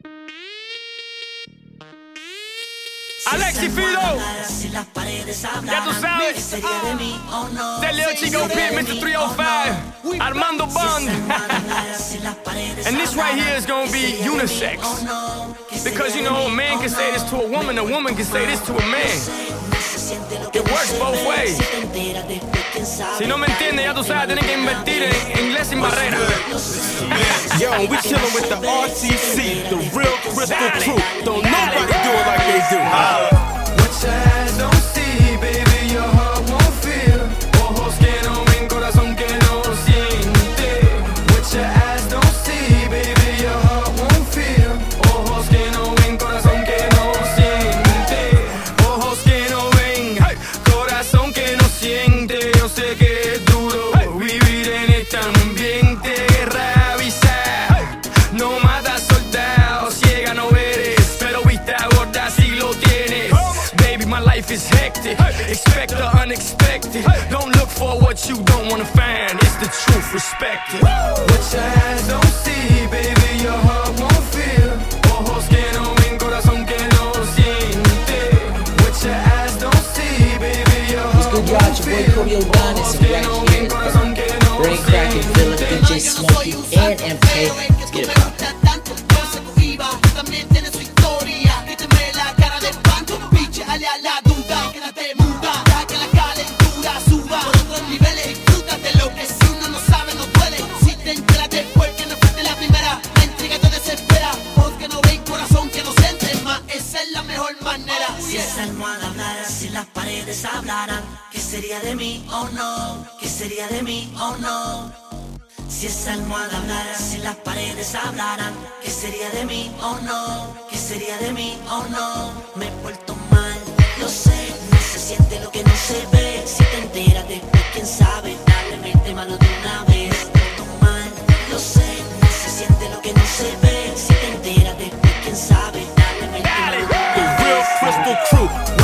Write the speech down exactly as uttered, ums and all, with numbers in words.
Alexi Fido, ya tú sabes, The Lil Chico Pit, Mister three oh five, Armando Bond. And this right here is gonna be unisex, because you know a man can say this to a woman, a woman can say this to a man. It works both ways. Si no me entiendes, ya tú sabes, tienes que invertir en inglés sin barrera. Yo, we chillin' with the R T C, the real crystal truth. Don't nobody do it like they do. What your eyes don't see, baby, your heart won't feel. Ojos que no ven, corazón que no siente. What your eyes don't see, baby, your heart won't feel. Ojos que no ven, corazón que no siente. Ojos que no ven, corazón que no siente. Yo sé que es duro vivir en este ambiente. Guerra avisar, no mata soldados, ciega no eres, pero vista gorda si lo tienes. Baby, my life is hectic, expect the unexpected. Don't look for what you don't wanna find, it's the truth, respect it. What your eyes don't see, baby, your heart won't feel. Ojos que no ven, corazón que no siente. What your eyes don't see, baby, your heart won't feel. What's good, y'all? It's your boy Cody O'Donis, and right here is Brain Cracking Philip, D J Smokey, and M K. Let's get it poppin'. Si esa almohada hablara, si las paredes hablaran, ¿qué sería de mí? Oh no, ¿qué sería de mí? Oh no. Si esa almohada hablara, si las paredes hablaran, ¿qué sería de mí? Oh no, ¿qué sería de mí? Oh no. Me he puesto mal, lo sé, no se siente lo que no se ve. Si te enteras después, quién sabe, dale, mete mano de una vez. Me he puesto mal, lo sé, no se siente lo que no se ve. Si te enteras después, quién sabe, dale, mete mano de una vez. The real crystal truth.